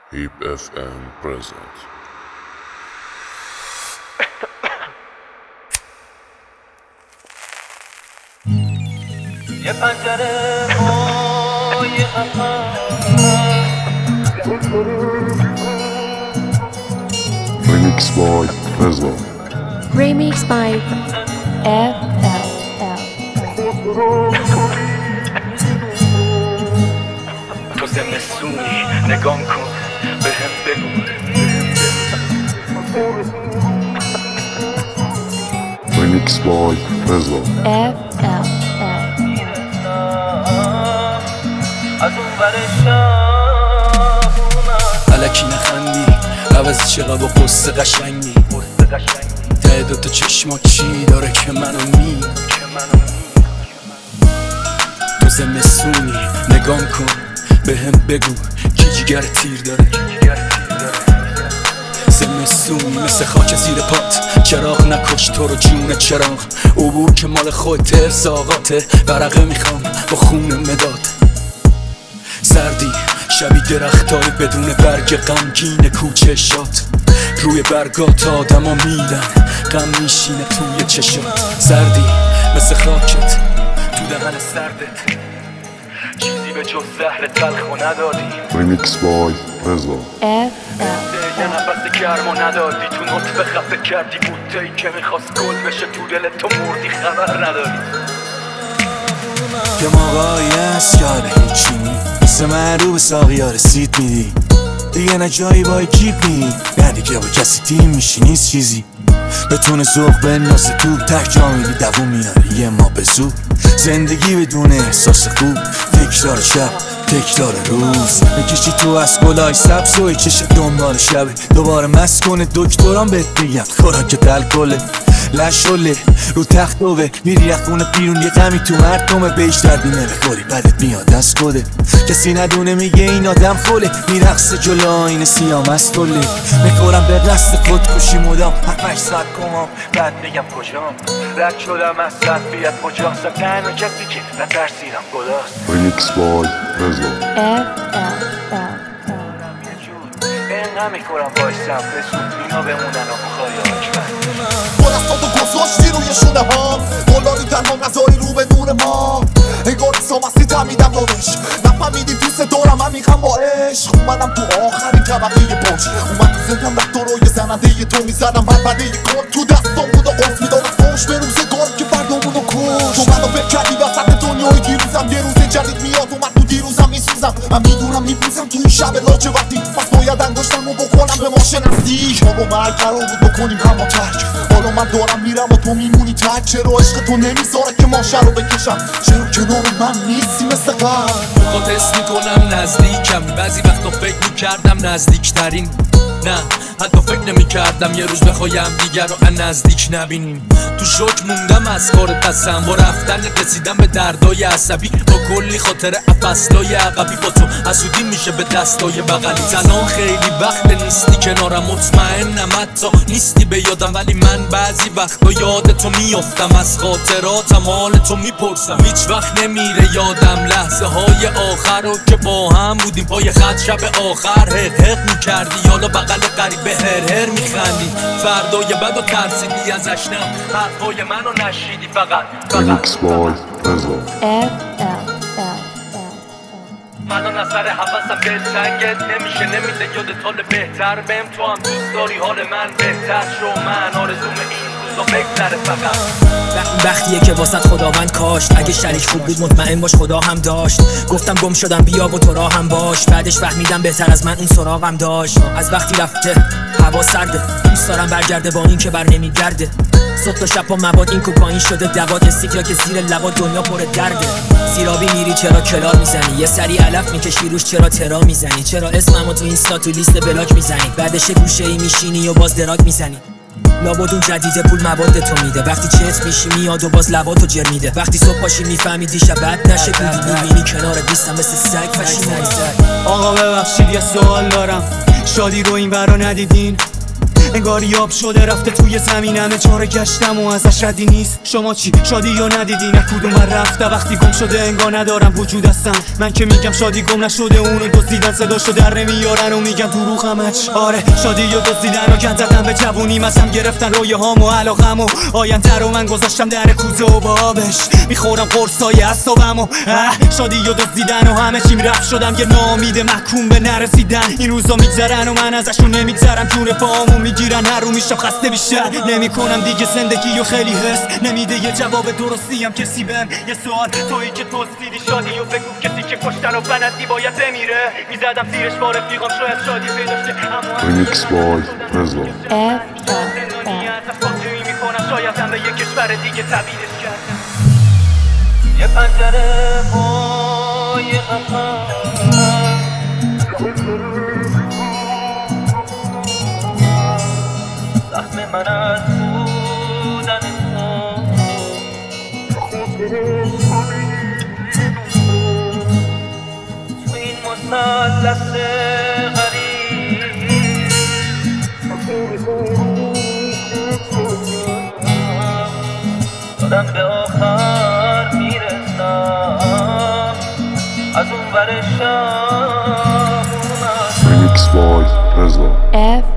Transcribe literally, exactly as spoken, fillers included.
هیپ اف ام present. یه پنجره های Remix by Rezlo. Remix by F L L. تو زمستونی نگام کن به هم بگو Remix by Rezlo. F L L. از اون برشم علکی نخندی عوض چقدر با قصه قشنگی ته دوتا چشما چی داره که منو می تو زمستونی نگام کن به هم بگو کی جگر تیر داره زمستونی مثل خاک زیر پات چراغ نکش تو رو جون چراغ عبور که مال خودت ارزاقاته ورقه میخوام با خون مداد سردی شبی درختای بدون برگ غمگین کوچه شاد روی برگات آدم ها میرن غم میشینه توی چشات سردی مثل خاکت تو دهن سردت چیزی به جز زهر تلخ و ندادی Remix by Rezlo. F L. یه نفس گرم و ندادی تو نطفه خفه کردی بوتهی که میخواست گل بشه تو دل تو مردی خبر نداری یه موقعی هست که حالا هیچی نی مثل من رو به ساقی ها رسید میدی دیگه نه جایی با اکیپ نی نه دیگه با کسی تیم میشی نیست چیزی بتونه زوق به ناس تو تک جا میری دوون میاری یه ما به زود زندگی بدون احساس خوب تکرار شب تکرار روز میکشی تو از گلای سبز و چش دنبال شبه دوباره مست کنه دکتران بهت بگم خوراکت الکله لشوله رو تخت دوه میری از خونه بیرون یه غمی تو مردمه بهش دردی نمیخوری بدت میاد از کده کسی ندونه میگه این آدم خوله میرقصه جلو آینه سیاه مستوله میخورم به قصد خودکشی مدام هفتش ساعت کمام بعد میگم کجام رد شدم از صرفیت کجاست تنها کسی که نترسیدم خداست Remix by Rezlo. F L L. اینقدر میخورم بایستم به سود اینا بمونن و بخوری آکبر دستاتو گذاشتی روی شونه ها دلاری تنها نذاری رو بدون ما انگار ایسا مستی تمیدم دارش نفهمیدی دوست دارم من میخوام با عشق اومدم تو آخرین طبقه پنج اومد تو ذهنم رفت رو یه زننده تو میزدم من بده یه کار تو دستام بود و قرص میدارم فوش به روزگار که فردامونو کش تو منو فکر کردی وسط دنیای دیروزم یه روز جدید میاد اومد تو دیروزم میسوزم من میدونم میبوزم تو این شب لاجه وقتی پس باید انگشتمو بکنم به ماشه نزدیک ما با مرگ قرار بود بکنیم همه ترک حالا من دارم میرم و تو میمونی تک چرا عشق تو نمیذاره که ماشه رو بکشم چرا کنار من نیستی مثل قبل خود حس میکنم نزدیکم بعضی وقتا فکر میکردم نزدیکترین نه حتی فکر نمیکردم یه روز بخوایم دیگر رو نزدیک نبینیم تو شوک موندم از کار قسم با رفتن رسیدم به دردای عصبی با کلی خاطر افسلای عقبی با تو حسودی میشه به دستای بغلی زنان خیلی وقت نیستی کنارم مطمئنم حتی نیستی به یادم ولی من بعضی وقتا یاد تو میافتم از خاطراتم حال تو میپرسم هیچ وقت نمیره یادم لحظه های آخر رو که با هم بودیم پای خط شب آخر حق حق میکردی حالا بغل قریب به هر هر میخندی فردای بد و ترسیدی ازش نه حرفای منو نشیدی فقط Remix by Rezlo. F L L. من از سر حواسم دلتنگت نمیشه نمیده یادت حال بهتر بهم تو هم دوست داری حال من بهتر شو من آرزوم این روزا بگذره فقط وقتیه که واسط خداوند کاشت اگه شریک خوب بود مطمئن باش خدا هم داشت گفتم گم شدم بیا و تو راه هم باش بعدش فهمیدم بهتر از من اون سراغم داشت از وقتی رفته هوا سرده دوست دارم برگرده با این که بر نمیگرده صبح تا شب با مواد این کوکائین شده دوات استیکیا که زیر لبا دنیا پر درده زیرابی میری چرا کلار میزنی یه سری علف میکشی روش چرا ترا میزنی چرا اسممو تو اینستا تو لیست بلاک میزنی بعدش گوشه ای میشینی و باز دراگ میزنی لابد اون جدیده پول مواد تو میده وقتی چت میشی میاد و باز لباتو جر میده وقتی صبح پاشی میفهمیدی شب بد نشه بودی میبینی کنار دیستم مثل سگ فشی آقا ببخشید یه سوال دارم شادی رو این ورا ندیدین انگاری آب شده رفته توی زمینمه چاره گشتم و ازش ردی نیست. شما چی شادی یا ندیدی نه کدوم من رفته وقتی گم شده انگار ندارم وجود هستم. من که میگم شادی گم نشده اونو دزدیدن صداشو در نمیارن و میگن دروغ همش. آره شادی یا دزدیدن و گند زدن به جوونی مزم گرفتن رویه هام و علاقم و آینده رو من گذاشتم در کوزه و بابش میخورم قرصای اصابم و شادی یا دزدیدن و همه چیم رفت شدم یه ناامید محکوم به نرسیدن. این روزا میگذرن و من ازشون نمیگذرم جون پاهامو میگیرن هر رو میشم خسته بیشتر نمیکنم دیگه زندگی و خیلی حس نمیده یه جواب درستی هم کسی بهم. یه سوال تویی که دزدیدی شادی و بگو کسی که کشتن و بلدی باید بمیره. میزدم زیرش با رفیقام شاید شادی پیدا شه اما Remix by Tesla. F L L. میکنم شاید هم به یه کشور دیگه تبدیلش کردم. یه پنجره با یه قفل سهم من از بودن تو این مثلث غریب دارم به آخر میرسم از اون ور شب Remix by Tesla. F